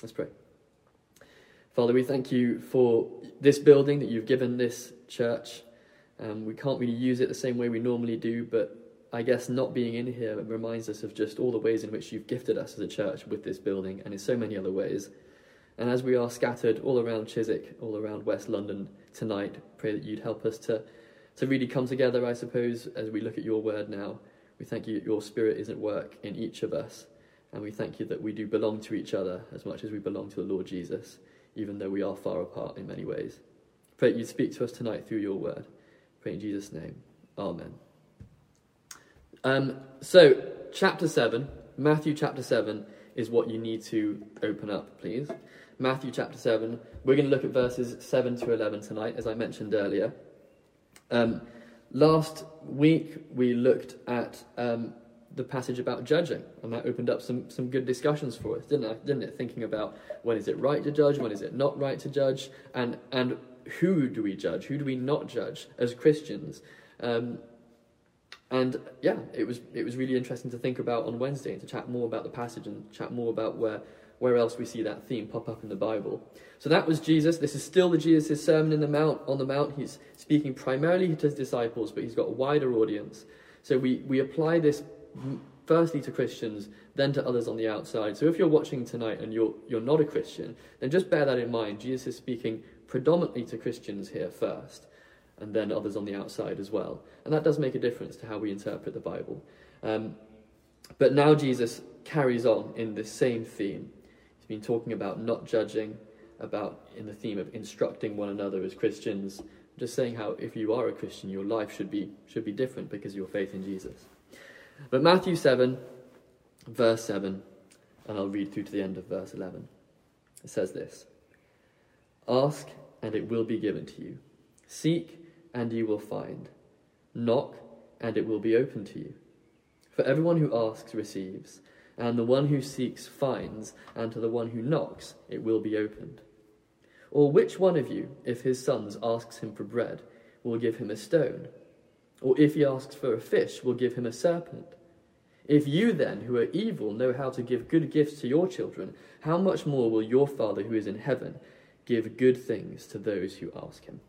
Let's pray. Father, we thank you for this building that you've given this church. We can't really use it the same way we normally do, but I guess not being in here reminds us of just all the ways in which you've gifted us as a church with this building, and in so many other ways. And as we are scattered all around Chiswick, all around West London tonight, pray that you'd help us to really come together, I suppose, as we look at your word now. We thank you that your Spirit is at work in each of us, and we thank you that we do belong to each other as much as we belong to the Lord Jesus, even though we are far apart in many ways. Pray that you'd speak to us tonight through your word. Pray in Jesus' name. Amen. So, chapter 7, Matthew chapter 7, is what you need to open up, please. Matthew chapter 7. We're going to look at verses 7 to 11 tonight, as I mentioned earlier. Last week, we looked at the passage about judging, and that opened up some good discussions for us, didn't it? Thinking about when is it right to judge, when is it not right to judge, and who do we judge, who do we not judge as Christians? And yeah, it was really interesting to think about on Wednesday and to chat more about the passage and chat more about where else we see that theme pop up in the Bible. So that was Jesus. This is still Jesus' Sermon on the Mount. He's speaking primarily to his disciples, but he's got a wider audience. So we apply this firstly to Christians, then to others on the outside. So if you're watching tonight and you're not a Christian, then just bear that in mind. Jesus is speaking predominantly to Christians here first, and then others on the outside as well. And that does make a difference to how we interpret the Bible. But now Jesus carries on in this same theme. He's been talking about not judging, about in the theme of instructing one another as Christians, just saying how if you are a Christian, your life should be different because of your faith in Jesus. But Matthew 7, verse 7, and I'll read through to the end of verse 11. It says this: "Ask, and it will be given to you. Seek, and you will find. Knock, and it will be opened to you. For everyone who asks receives, and the one who seeks finds, and to the one who knocks it will be opened. Or which one of you, if his sons asks him for bread, will give him a stone? Or if he asks for a fish, will give him a serpent? If you then, who are evil, know how to give good gifts to your children, how much more will your Father who is in heaven give good things to those who ask him?"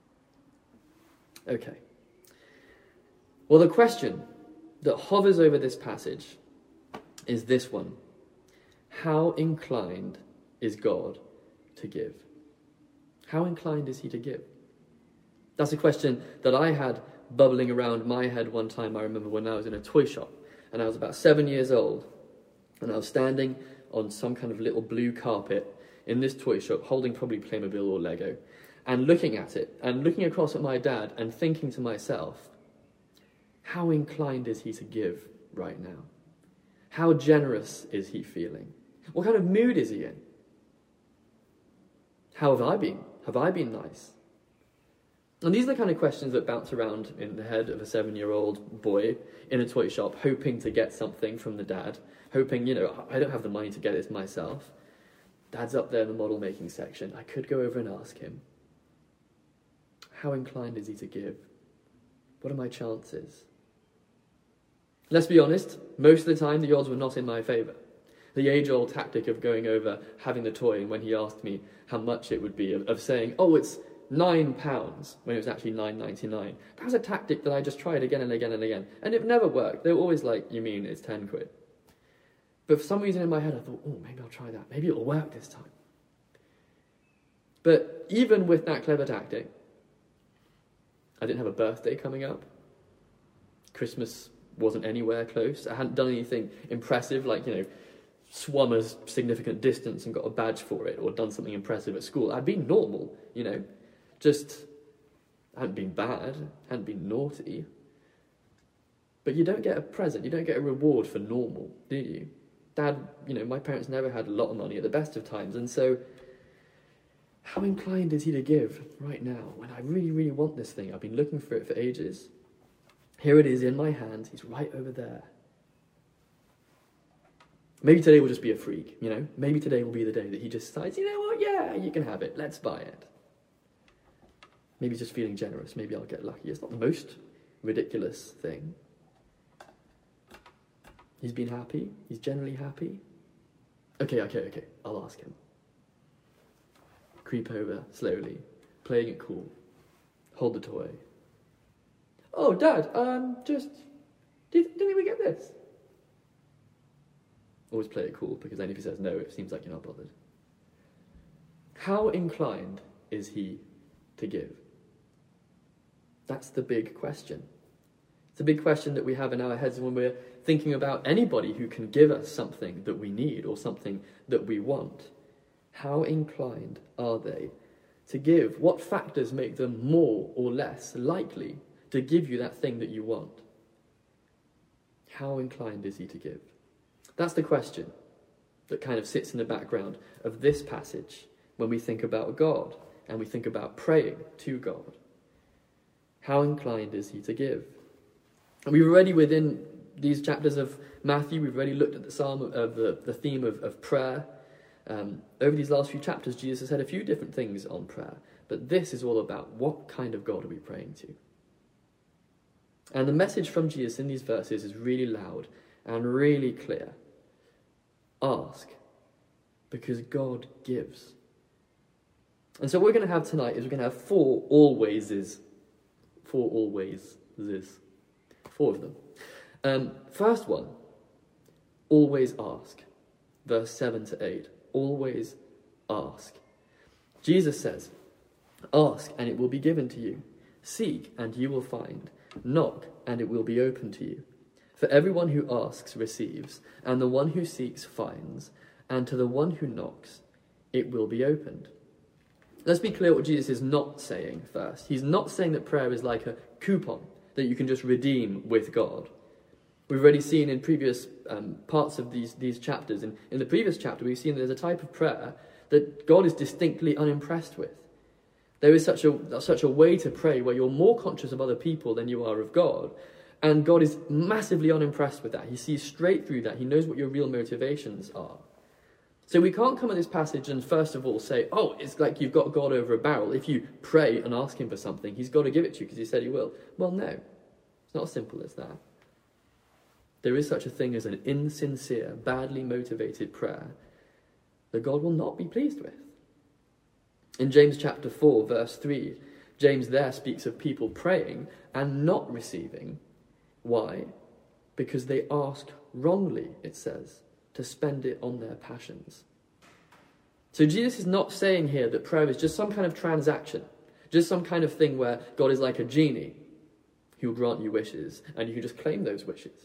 Okay. Well, the question that hovers over this passage is this one: how inclined is God to give? How inclined is he to give? That's a question that I had bubbling around my head one time. I remember when I was in a toy shop, and I was about 7 years old, and I was standing on some kind of little blue carpet in this toy shop, holding probably Playmobil or Lego, and looking at it, and looking across at my dad, and thinking to myself, how inclined is he to give right now? How generous is he feeling? What kind of mood is he in? How have I been? Have I been nice? And these are the kind of questions that bounce around in the head of a 7-year-old boy in a toy shop, hoping to get something from the dad, hoping, I don't have the money to get it myself. Dad's up there in the model-making section. I could go over and ask him. How inclined is he to give? What are my chances? Let's be honest, most of the time the odds were not in my favour. The age-old tactic of going over, having the toy, and when he asked me how much it would be, of saying, oh, it's £9, when it was actually £9.99. That was a tactic that I just tried again and again and again, and it never worked. They were always like, you mean it's 10 quid? But for some reason in my head I thought, oh, maybe I'll try that. Maybe it'll work this time. But even with that clever tactic, I didn't have a birthday coming up. Christmas wasn't anywhere close. I hadn't done anything impressive, like, swum a significant distance and got a badge for it, or done something impressive at school. I'd been normal, just I hadn't been bad, hadn't been naughty. But you don't get a present, you don't get a reward for normal, do you? Dad, my parents never had a lot of money at the best of times, and so how inclined is he to give right now when I really, really want this thing? I've been looking for it for ages. Here it is in my hands, he's right over there. Maybe today will just be a freak, Maybe today will be the day that he just decides, you know what, yeah, you can have it, let's buy it. Maybe he's just feeling generous, maybe I'll get lucky. It's not the most ridiculous thing. He's been happy, he's generally happy. Okay, I'll ask him. Creep over slowly, playing it cool. Hold the toy. Oh, Dad, didn't we get this? Always play it cool, because then if he says no, it seems like you're not bothered. How inclined is he to give? That's the big question. It's a big question that we have in our heads when we're thinking about anybody who can give us something that we need or something that we want. How inclined are they to give? What factors make them more or less likely to give you that thing that you want? How inclined is he to give? That's the question that kind of sits in the background of this passage when we think about God and we think about praying to God. How inclined is he to give? And we've already, within these chapters of Matthew, we've already looked at the psalm of the theme of prayer. Over these last few chapters, Jesus has said a few different things on prayer, but this is all about what kind of God are we praying to? And the message from Jesus in these verses is really loud and really clear. Ask, because God gives. And so what we're going to have tonight is we're going to have four alwayses. Four of them. First one, always ask. Verse 7 to 8. Always ask. Jesus says, ask and it will be given to you. Seek and you will find. Knock and it will be opened to you. For everyone who asks receives, and the one who seeks finds, and to the one who knocks it will be opened. Let's be clear what Jesus is not saying first. He's not saying that prayer is like a coupon that you can just redeem with God. We've already seen in previous parts of these chapters, in the previous chapter we've seen there's a type of prayer that God is distinctly unimpressed with. There is such a way to pray where you're more conscious of other people than you are of God, and God is massively unimpressed with that. He sees straight through that. He knows what your real motivations are. So we can't come at this passage and first of all say, oh, it's like you've got God over a barrel. If you pray and ask him for something, he's got to give it to you because he said he will. Well, no, it's not as simple as that. There is such a thing as an insincere, badly motivated prayer that God will not be pleased with. In James chapter 4, verse 3, James there speaks of people praying and not receiving. Why? Because they asked wrongly, it says, to spend it on their passions. So Jesus is not saying here that prayer is just some kind of transaction, just some kind of thing where God is like a genie who will grant you wishes and you can just claim those wishes.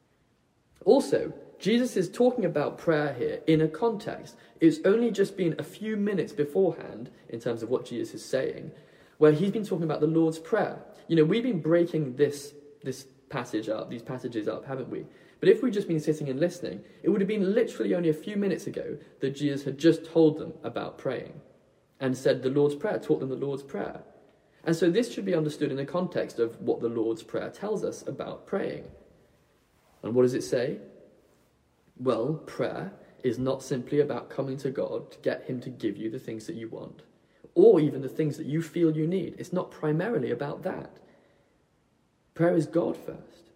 Also, Jesus is talking about prayer here in a context. It's only just been a few minutes beforehand, in terms of what Jesus is saying, where he's been talking about the Lord's Prayer. You know, we've been breaking this passage up, these passages up, haven't we? But if we'd just been sitting and listening, it would have been literally only a few minutes ago that Jesus had just told them about praying and said the Lord's Prayer, taught them the Lord's Prayer. And so this should be understood in the context of what the Lord's Prayer tells us about praying. And what does it say? Well, prayer is not simply about coming to God to get him to give you the things that you want, or even the things that you feel you need. It's not primarily about that. Prayer is God first.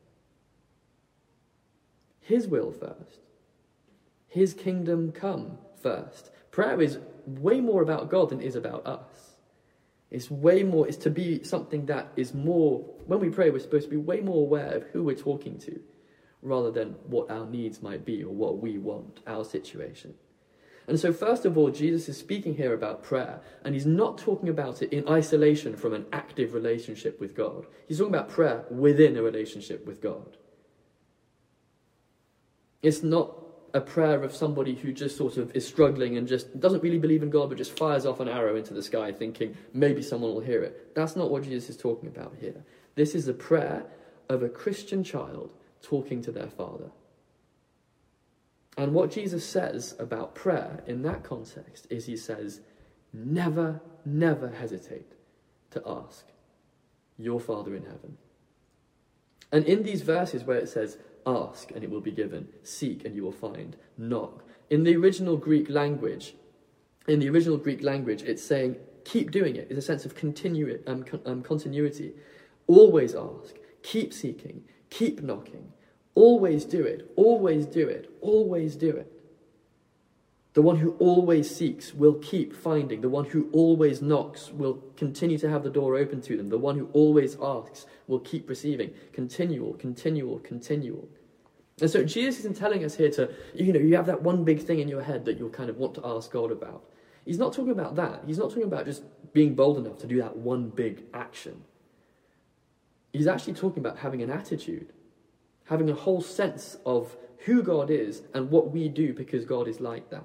His will first. His kingdom come first. Prayer is way more about God than it is about us. It's to be something that is more, when we pray, we're supposed to be way more aware of who we're talking to, rather than what our needs might be or what we want, our situation. And so first of all, Jesus is speaking here about prayer, and he's not talking about it in isolation from an active relationship with God. He's talking about prayer within a relationship with God. It's not a prayer of somebody who just sort of is struggling and just doesn't really believe in God, but just fires off an arrow into the sky thinking maybe someone will hear it. That's not what Jesus is talking about here. This is a prayer of a Christian child talking to their Father. And what Jesus says about prayer in that context is he says, never, never hesitate to ask your Father in heaven. And in these verses where it says, ask and it will be given, seek and you will find, knock, in the original Greek language, it's saying, keep doing it. It's a sense of continuity. Always ask, keep seeking, keep knocking. Always do it, always do it, always do it. The one who always seeks will keep finding. The one who always knocks will continue to have the door open to them. The one who always asks will keep receiving. Continual, continual, continual. And so Jesus isn't telling us here to, you have that one big thing in your head that you'll kind of want to ask God about. He's not talking about that. He's not talking about just being bold enough to do that one big action. He's actually talking about having an attitude, having a whole sense of who God is and what we do because God is like that.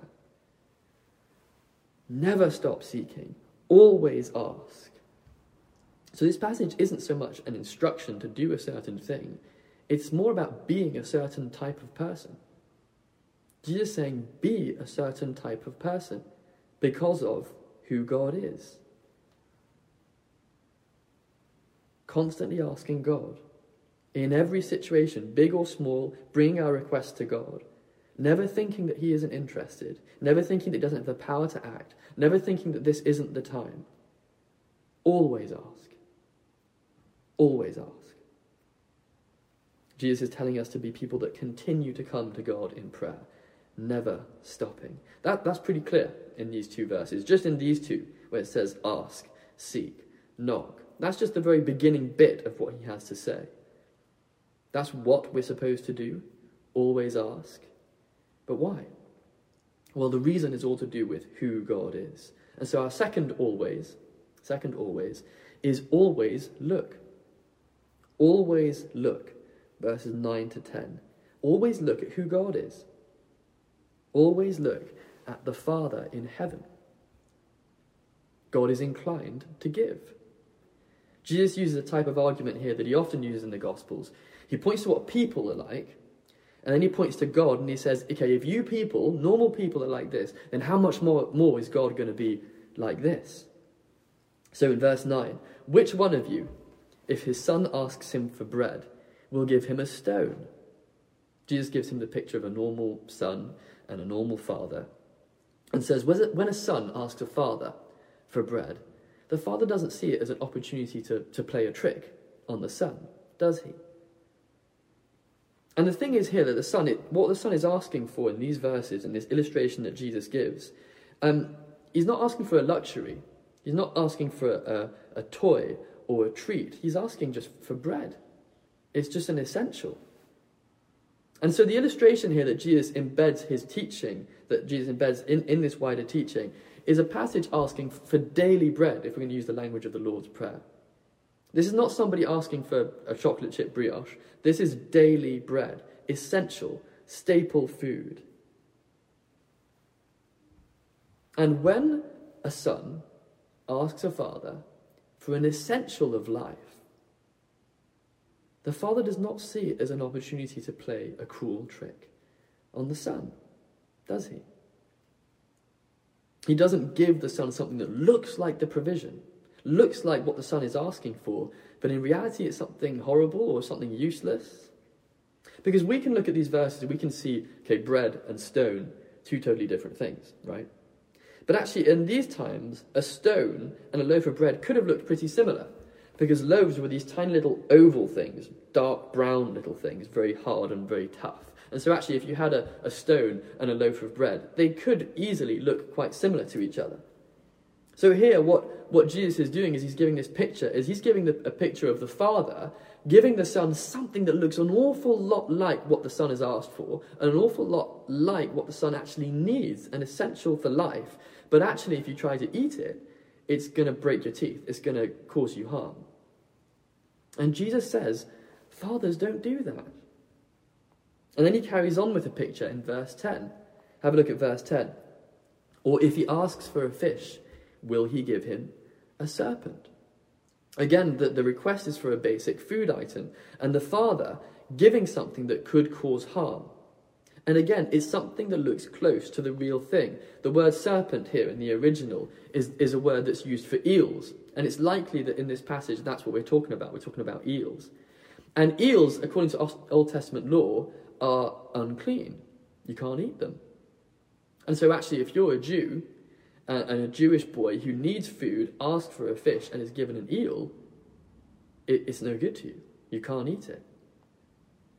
Never stop seeking. Always ask. So this passage isn't so much an instruction to do a certain thing. It's more about being a certain type of person. Jesus is saying, be a certain type of person because of who God is. Constantly asking God. In every situation, big or small, bring our requests to God. Never thinking that he isn't interested. Never thinking that he doesn't have the power to act. Never thinking that this isn't the time. Always ask. Always ask. Jesus is telling us to be people that continue to come to God in prayer. Never stopping. That's pretty clear in these two verses. Just in these two, where it says ask, seek, knock. That's just the very beginning bit of what he has to say. That's what we're supposed to do. Always ask. But why? Well, the reason is all to do with who God is. And so our second always is always look. Always look. Verses 9 to 10. Always look at who God is. Always look at the Father in heaven. God is inclined to give. Jesus uses a type of argument here that he often uses in the Gospels. He points to what people are like, and then he points to God and he says, okay, if you people, normal people are like this, then how much more is God going to be like this? So in verse 9, which one of you, if his son asks him for bread, will give him a stone? Jesus gives him the picture of a normal son and a normal father and says, when a son asks a father for bread, the father doesn't see it as an opportunity to play a trick on the son, does he? And the thing is here that what the son is asking for in these verses and this illustration that Jesus gives, he's not asking for a luxury. He's not asking for a toy or a treat. He's asking just for bread. It's just an essential. And so the illustration here that Jesus embeds his teaching, that Jesus embeds in this wider teaching, is a passage asking for daily bread, if we're going to use the language of the Lord's Prayer. This is not somebody asking for a chocolate chip brioche. This is daily bread, essential, staple food. And when a son asks a father for an essential of life, the father does not see it as an opportunity to play a cruel trick on the son, does he? He doesn't give the son something that looks like the provision, looks like what the son is asking for, but in reality it's something horrible or something useless. Because we can look at these verses and we can see, okay, bread and stone, two totally different things, right? But actually in these times, a stone and a loaf of bread could have looked pretty similar, because loaves were these tiny little oval things, dark brown little things, very hard and very tough. And so actually if you had a stone and a loaf of bread, they could easily look quite similar to each other. So here what Jesus is doing is he's giving this picture, he's giving a picture of the father giving the son something that looks an awful lot like what the son has asked for, and an awful lot like what the son actually needs, and essential for life. But actually if you try to eat it, it's going to break your teeth. It's going to cause you harm. And Jesus says, fathers don't do that. And then he carries on with a picture in verse 10. Have a look at verse 10. Or if he asks for a fish, will he give him a serpent? Again, the request is for a basic food item, and the father giving something that could cause harm. And again, it's something that looks close to the real thing. The word serpent here in the original is a word that's used for eels. And it's likely that in this passage, that's what we're talking about. We're talking about eels. And eels, according to Old Testament law, are unclean. You can't eat them. And so actually, if you're a Jew, and a Jewish boy who needs food asks for a fish and is given an eel, it's no good to you. You can't eat it.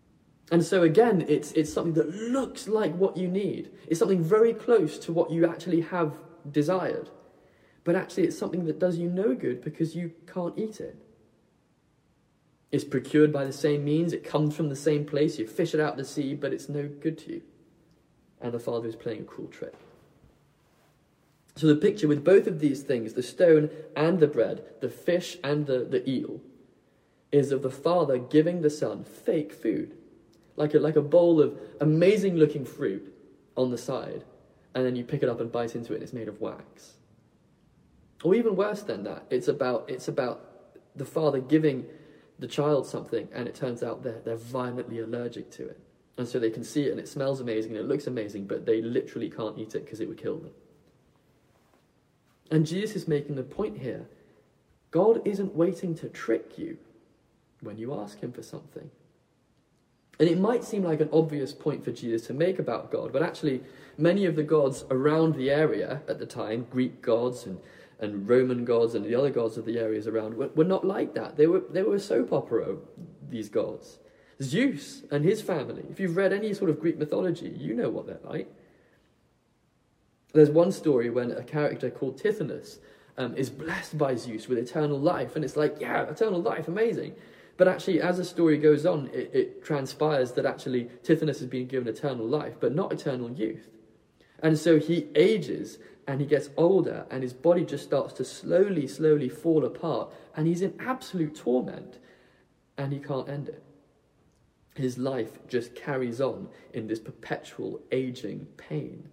And so again, it's something that looks like what you need. It's something very close to what you actually have desired. But actually it's something that does you no good because you can't eat it. It's procured by the same means, it comes from the same place, you fish it out of the sea, but it's no good to you. And the Father is playing a cruel trick. So the picture with both of these things, the stone and the bread, the fish and the eel, is of the Father giving the Son fake food. Like a bowl of amazing looking fruit on the side, and then you pick it up and bite into it and it's made of wax. Or even worse than that, it's about the Father giving the child something and it turns out they're violently allergic to it. And so they can see it and it smells amazing and it looks amazing, but they literally can't eat it because it would kill them. And Jesus is making the point here. God isn't waiting to trick you when you ask him for something. And it might seem like an obvious point for Jesus to make about God, but actually many of the gods around the area at the time, Greek gods and Roman gods and the other gods of the areas around, were not like that. They were a soap opera, these gods. Zeus and his family, if you've read any sort of Greek mythology, you know what they're like. There's one story when a character called Tithonus is blessed by Zeus with eternal life, and it's like, yeah, eternal life, amazing. But actually, as the story goes on, it transpires that actually Tithonus has been given eternal life, but not eternal youth. And so he ages, and he gets older, and his body just starts to slowly fall apart, and he's in absolute torment, and he can't end it. His life just carries on in this perpetual aging pain.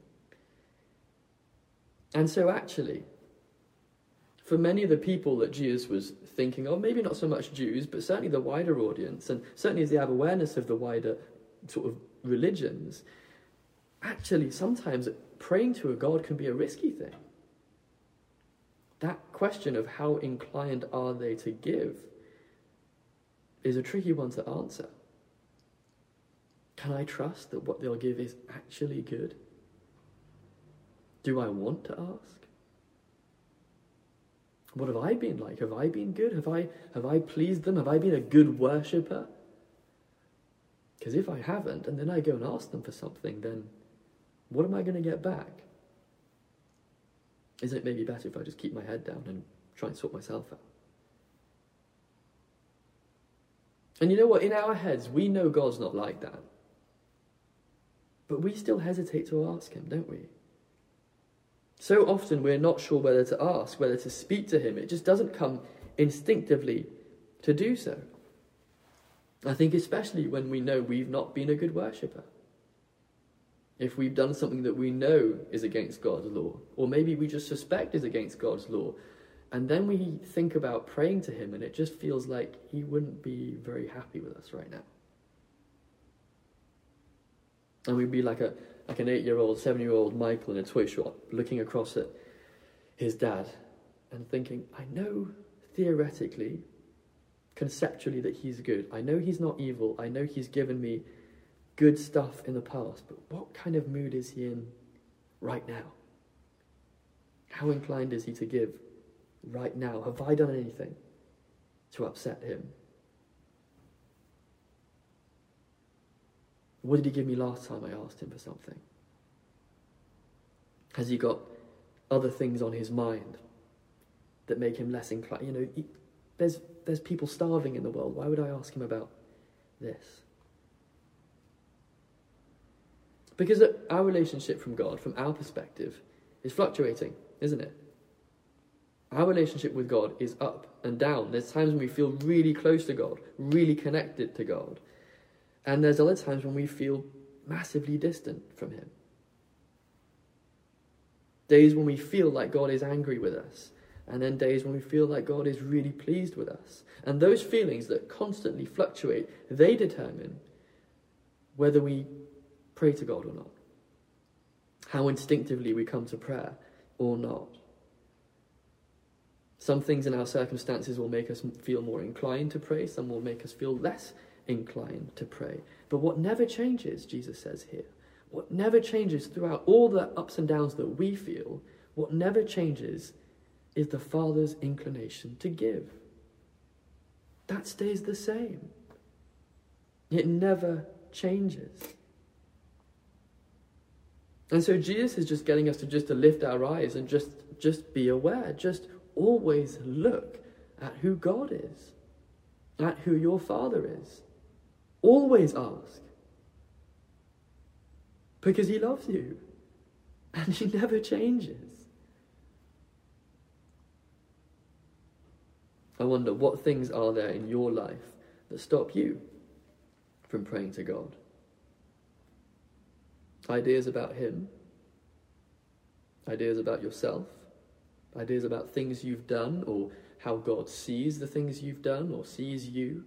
And so actually, for many of the people that Jesus was thinking of, maybe not so much Jews, but certainly the wider audience, and certainly as they have awareness of the wider sort of religions, actually sometimes praying to a God can be a risky thing. That question of how inclined are they to give is a tricky one to answer. Can I trust that what they'll give is actually good? Do I want to ask? What have I been like? Have I been good? Have I pleased them? Have I been a good worshipper? Because if I haven't, and then I go and ask them for something, then what am I going to get back? Isn't it maybe better if I just keep my head down and try and sort myself out? And you know what? In our heads, we know God's not like that. But we still hesitate to ask him, don't we? So often we're not sure whether to ask, whether to speak to him. It just doesn't come instinctively to do so. I think especially when we know we've not been a good worshipper. If we've done something that we know is against God's law, or maybe we just suspect is against God's law, and then we think about praying to him and it just feels like he wouldn't be very happy with us right now. And we'd be like an 8-year-old, 7-year-old Michael in a toy shop looking across at his dad and thinking, I know theoretically, conceptually that he's good. I know he's not evil. I know he's given me good stuff in the past. But what kind of mood is he in right now? How inclined is he to give right now? Have I done anything to upset him? What did he give me last time I asked him for something? Has he got other things on his mind that make him less inclined? You know, there's people starving in the world. Why would I ask him about this? Because our relationship from God, from our perspective, is fluctuating, isn't it? Our relationship with God is up and down. There's times when we feel really close to God, really connected to God. And there's other times when we feel massively distant from him. Days when we feel like God is angry with us. And then days when we feel like God is really pleased with us. And those feelings that constantly fluctuate, they determine whether we pray to God or not. How instinctively we come to prayer or not. Some things in our circumstances will make us feel more inclined to pray. Some will make us feel less inclined to pray. But what never changes, Jesus says here, what never changes throughout all the ups and downs that we feel, what never changes is the Father's inclination to give. That stays the same. It never changes. And so Jesus is just getting us to lift our eyes and just be aware. Just always look at who God is, at who your Father is. Always ask. Because he loves you. And he never changes. I wonder, what things are there in your life that stop you from praying to God? Ideas about him, ideas about yourself, ideas about things you've done, or how God sees the things you've done or sees you.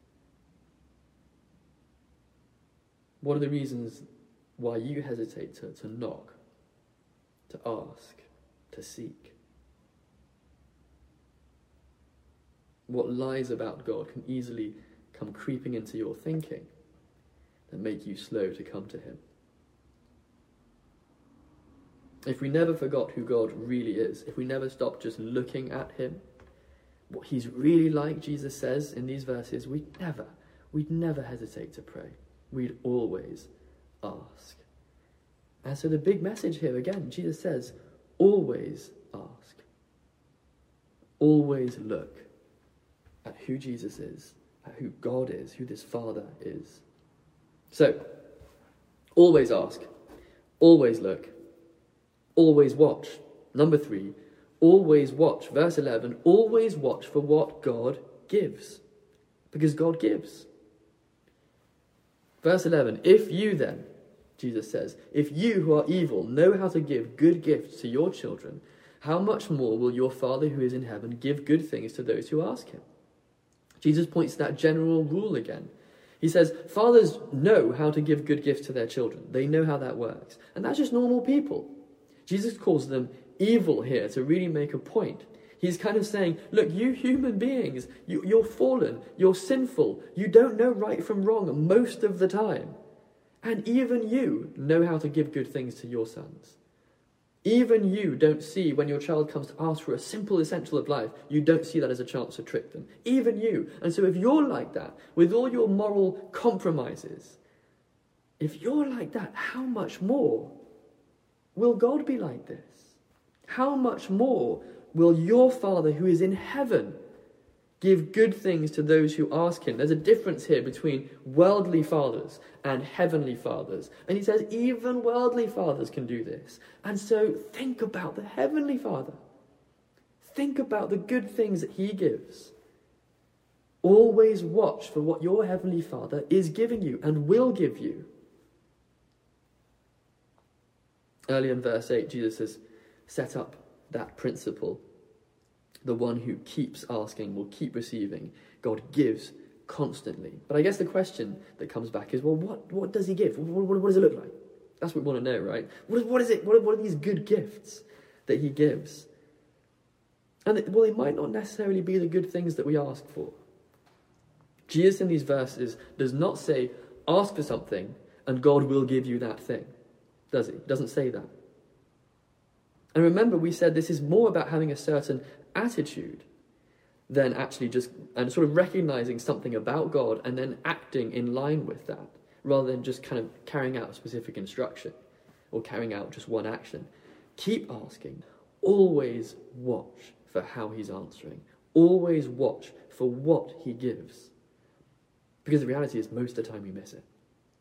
What are the reasons why you hesitate to knock, to ask, to seek? What lies about God can easily come creeping into your thinking that make you slow to come to him? If we never forgot who God really is, if we never stopped just looking at him, what he's really like, Jesus says in these verses, we'd never hesitate to pray. We'd always ask. And so the big message here, again, Jesus says, always ask. Always look at who Jesus is, at who God is, who this Father is. So, always ask, always look, always watch. Number 3, always watch. Verse 11, always watch for what God gives. Because God gives. Verse 11, if you then, Jesus says, if you who are evil know how to give good gifts to your children, how much more will your Father who is in heaven give good things to those who ask him? Jesus points to that general rule again. He says, fathers know how to give good gifts to their children. They know how that works. And that's just normal people. Jesus calls them evil here to really make a point. He's kind of saying, look, you human beings, you're fallen, you're sinful, you don't know right from wrong most of the time. And even you know how to give good things to your sons. Even you don't see, when your child comes to ask for a simple essential of life, you don't see that as a chance to trick them. Even you. And so if you're like that, with all your moral compromises, if you're like that, how much more will God be like this? How much more will your Father who is in heaven give good things to those who ask him? There's a difference here between worldly fathers and heavenly fathers. And he says even worldly fathers can do this. And so think about the heavenly Father. Think about the good things that he gives. Always watch for what your heavenly Father is giving you and will give you. Earlier in verse 8, Jesus has set up that principle. The one who keeps asking will keep receiving. God gives constantly. But I guess the question that comes back is, well, what does he give? What does it look like? That's what we want to know, right? What is it? What are these good gifts that he gives? And they might not necessarily be the good things that we ask for. Jesus in these verses does not say, ask for something and God will give you that thing. Does he? He doesn't say that. And remember, we said this is more about having a certain attitude than actually just and sort of recognizing something about God and then acting in line with that, rather than just kind of carrying out a specific instruction or carrying out just one action. Keep asking. Always watch for how he's answering. Always watch for what he gives. Because the reality is most of the time we miss it.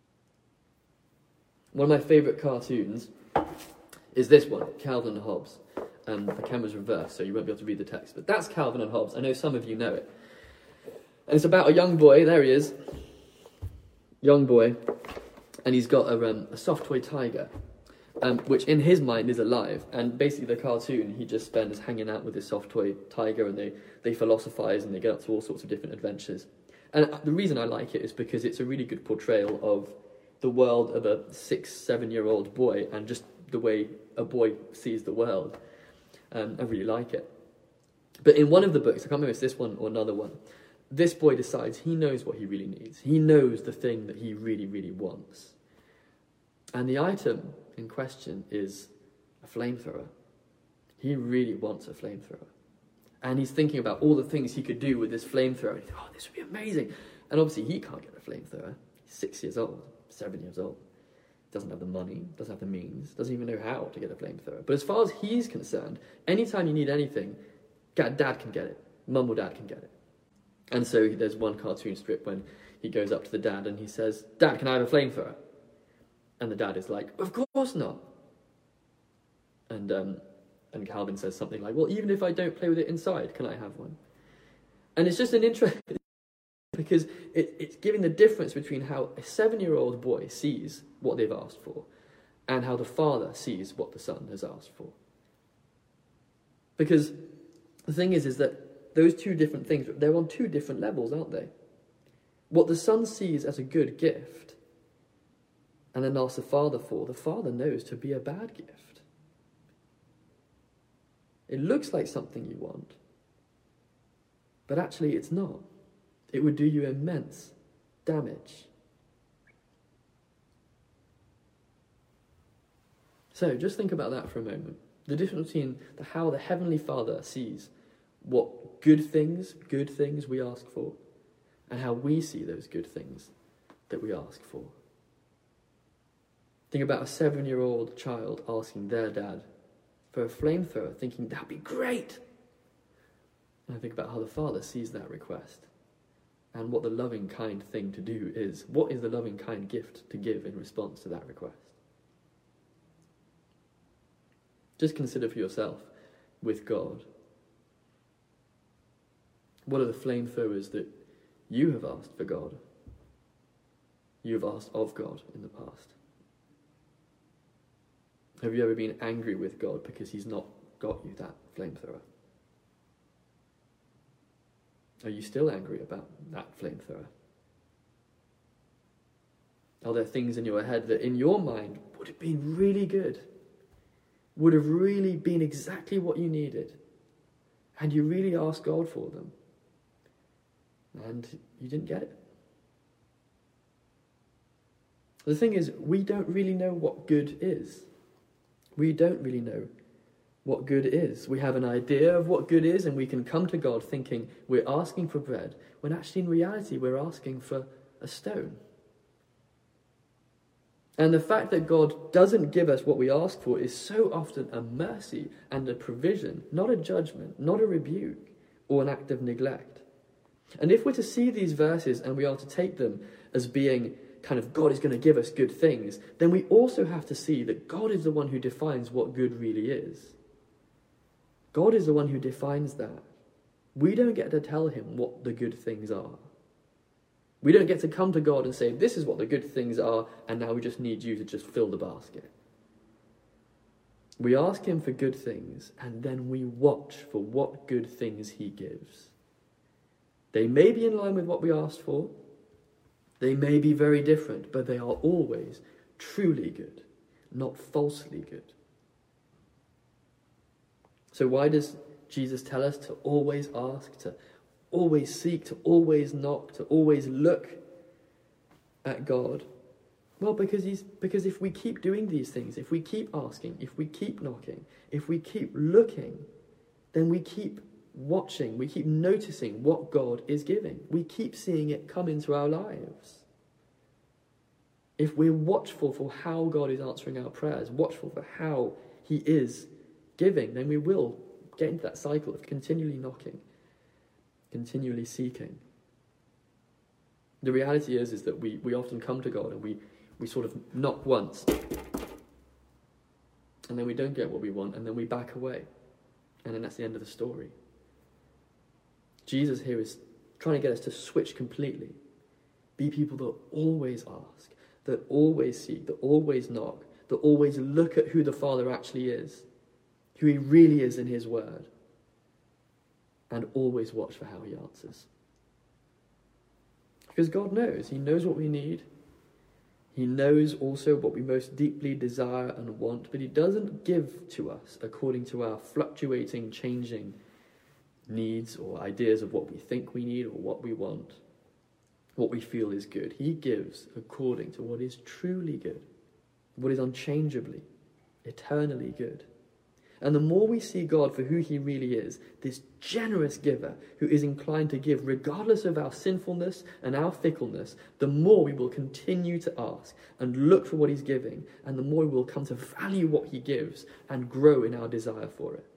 One of my favourite cartoons is this one, Calvin and Hobbes. The camera's reversed, so you won't be able to read the text. But that's Calvin and Hobbes. I know some of you know it. And it's about a young boy. There he is. Young boy. And he's got a soft toy tiger, which in his mind is alive. And basically the cartoon, he just spends hanging out with his soft toy tiger, and they philosophize and they get up to all sorts of different adventures. And the reason I like it is because it's a really good portrayal of the world of a 6-7-year-old boy and just the way a boy sees the world. I really like it. But in one of the books, I can't remember if it's this one or another one, this boy decides he knows what he really needs. He knows the thing that he really, really wants. And the item in question is a flamethrower. He really wants a flamethrower. And he's thinking about all the things he could do with this flamethrower. He thinks, oh, this would be amazing. And obviously he can't get a flamethrower. He's 6 years old, 7 years old. Doesn't have the money, doesn't have the means, doesn't even know how to get a flamethrower. But as far as he's concerned, anytime you need anything, dad can get it. Mum or dad can get it. And so there's one cartoon strip when he goes up to the dad and he says, "Dad, can I have a flamethrower?" And the dad is like, "Of course not." And Calvin says something like, "Well, even if I don't play with it inside, can I have one?" And it's just an interest because it's giving the difference between how a 7-year-old boy sees what they've asked for and how the father sees what the son has asked for. Because the thing is that those two different things, they're on two different levels, aren't they? What the son sees as a good gift and then asks the father for, the father knows to be a bad gift. It looks like something you want, but actually it's not. It would do you immense damage. So just think about that for a moment. The difference between how the Heavenly Father sees what good things we ask for, and how we see those good things that we ask for. Think about a 7-year-old child asking their dad for a flamethrower, thinking, "That'd be great." And I think about how the father sees that request and what the loving, kind thing to do is. What is the loving, kind gift to give in response to that request? Just consider for yourself with God. What are the flamethrowers that you have asked for God? You have asked of God in the past. Have you ever been angry with God because he's not got you that flamethrower? Are you still angry about that flamethrower? Are there things in your head that in your mind would have been really good? Would have really been exactly what you needed? And you really asked God for them? And you didn't get it? The thing is, we don't really know what good is. We don't really know what good is. We have an idea of what good is, and we can come to God thinking we're asking for bread, when actually in reality we're asking for a stone. And the fact that God doesn't give us what we ask for is so often a mercy and a provision, not a judgment, not a rebuke, or an act of neglect. And if we're to see these verses and we are to take them as being kind of God is going to give us good things, then we also have to see that God is the one who defines what good really is. God is the one who defines that. We don't get to tell him what the good things are. We don't get to come to God and say, "This is what the good things are, and now we just need you to just fill the basket." We ask him for good things, and then we watch for what good things he gives. They may be in line with what we asked for. They may be very different, but they are always truly good, not falsely good. So why does Jesus tell us to always ask, to always seek, to always knock, to always look at God? Well, because if we keep doing these things, if we keep asking, if we keep knocking, if we keep looking, then we keep watching, we keep noticing what God is giving. We keep seeing it come into our lives. If we're watchful for how God is answering our prayers, watchful for how he is giving, then we will get into that cycle of continually knocking, continually seeking. The reality is that we often come to God and we sort of knock once, and then we don't get what we want, and then we back away, and then that's the end of the story. Jesus here is trying to get us to switch completely. Be people that always ask, that always seek, that always knock, that always look at who the Father actually is, who he really is in his word, and always watch for how he answers. Because God knows. He knows what we need. He knows also what we most deeply desire and want, but he doesn't give to us according to our fluctuating, changing needs or ideas of what we think we need or what we want, what we feel is good. He gives according to what is truly good, what is unchangeably, eternally good. And the more we see God for who he really is, this generous giver who is inclined to give regardless of our sinfulness and our fickleness, the more we will continue to ask and look for what he's giving, and the more we will come to value what he gives and grow in our desire for it.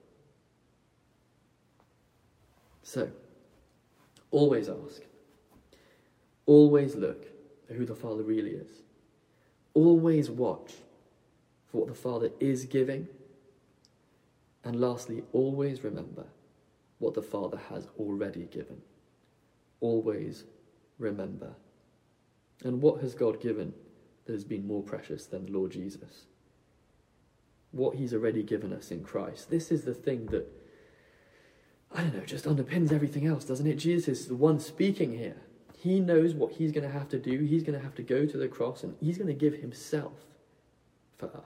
So, always ask. Always look at who the Father really is. Always watch for what the Father is giving. And lastly, always remember what the Father has already given. Always remember. And what has God given that has been more precious than the Lord Jesus? What he's already given us in Christ. This is the thing that, just underpins everything else, doesn't it? Jesus is the one speaking here. He knows what he's going to have to do. He's going to have to go to the cross, and he's going to give himself for us.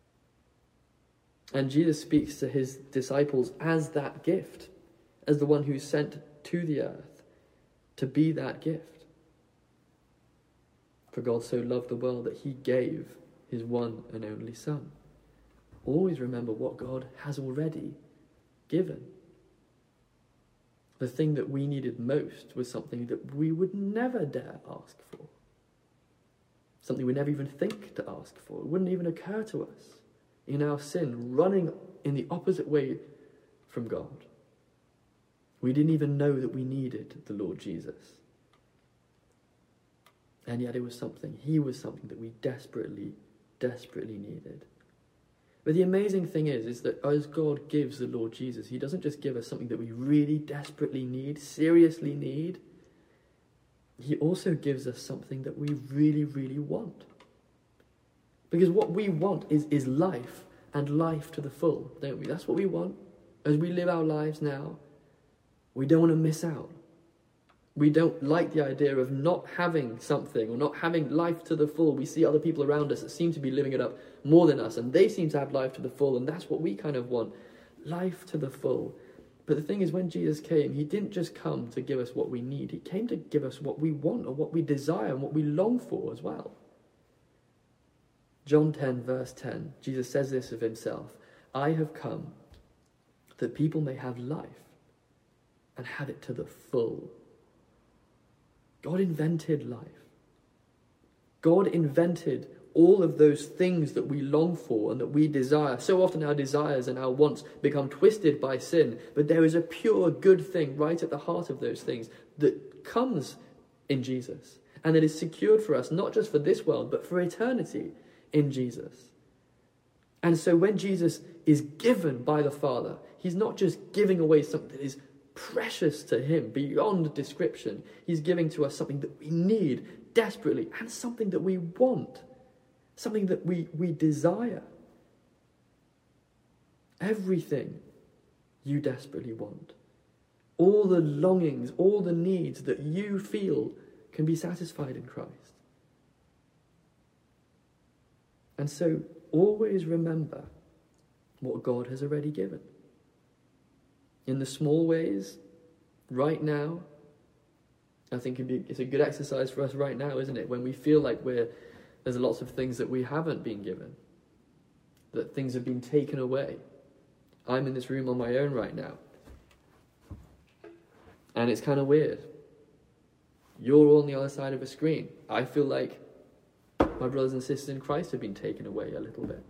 And Jesus speaks to his disciples as that gift, as the one who's sent to the earth to be that gift. For God so loved the world that he gave his one and only Son. Always remember what God has already given. The thing that we needed most was something that we would never dare ask for. Something we never even think to ask for. It wouldn't even occur to us. In our sin, running in the opposite way from God. We didn't even know that we needed the Lord Jesus. And yet he was something that we desperately, desperately needed. But the amazing thing is that as God gives the Lord Jesus, he doesn't just give us something that we really desperately need, seriously need. He also gives us something that we really, really want. Because what we want is life, and life to the full, don't we? That's what we want. As we live our lives now, we don't want to miss out. We don't like the idea of not having something, or not having life to the full. We see other people around us that seem to be living it up more than us, and they seem to have life to the full, and that's what we kind of want. Life to the full. But the thing is, when Jesus came, he didn't just come to give us what we need. He came to give us what we want, or what we desire, and what we long for as well. John 10, verse 10, Jesus says this of himself: I have come that people may have life and have it to the full. God invented life. God invented all of those things that we long for and that we desire. So often our desires and our wants become twisted by sin, but there is a pure good thing right at the heart of those things that comes in Jesus, and that is secured for us, not just for this world, but for eternity in Jesus. And so when Jesus is given by the Father, he's not just giving away something that is precious to him beyond description. He's giving to us something that we need desperately, and something that we want, something that we desire. Everything you desperately want, all the longings, all the needs that you feel can be satisfied in Christ. And so always remember what God has already given. In the small ways, right now, I think it's a good exercise for us right now, isn't it? When we feel like there's lots of things that we haven't been given, that things have been taken away. I'm in this room on my own right now. And it's kind of weird. You're all on the other side of a screen. I feel like my brothers and sisters in Christ have been taken away a little bit.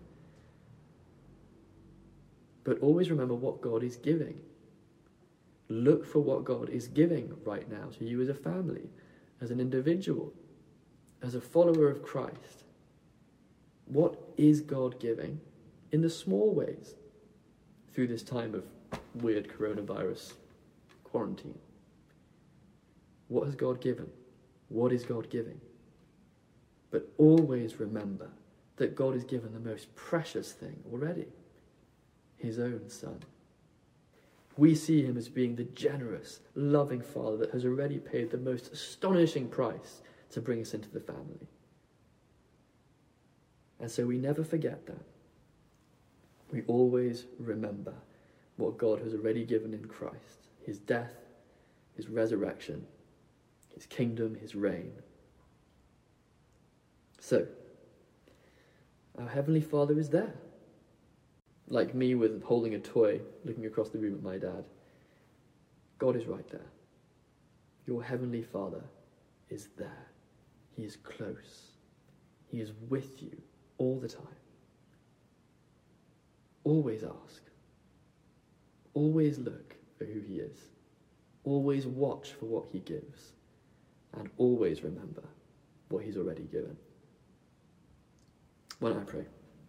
But always remember what God is giving. Look for what God is giving right now to you as a family, as an individual, as a follower of Christ. What is God giving in the small ways through this time of weird coronavirus quarantine? What has God given? What is God giving? But always remember that God has given the most precious thing already, his own Son. We see him as being the generous, loving Father that has already paid the most astonishing price to bring us into the family. And so we never forget that. We always remember what God has already given in Christ: his death, his resurrection, his kingdom, his reign. So, our Heavenly Father is there. like me with holding a toy, looking across the room at my dad. God is right there. Your heavenly Father is there. He is close. He is with you all the time. Always ask. Always look for who he is. Always watch for what he gives. And always remember what he's already given. Why don't I pray?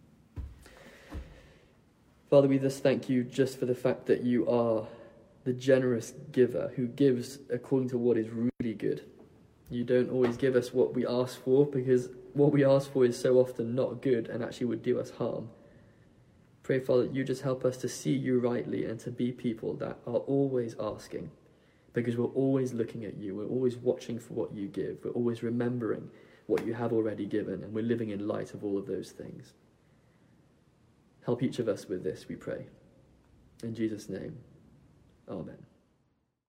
Father, we just thank you just for the fact that you are the generous giver who gives according to what is really good. You don't always give us what we ask for, because what we ask for is so often not good and actually would do us harm. Pray, Father, that you just help us to see you rightly and to be people that are always asking, because we're always looking at you. We're always watching for what you give. We're always remembering what you have already given, and we're living in light of all of those things. Help each of us with this, we pray. In Jesus' name, amen.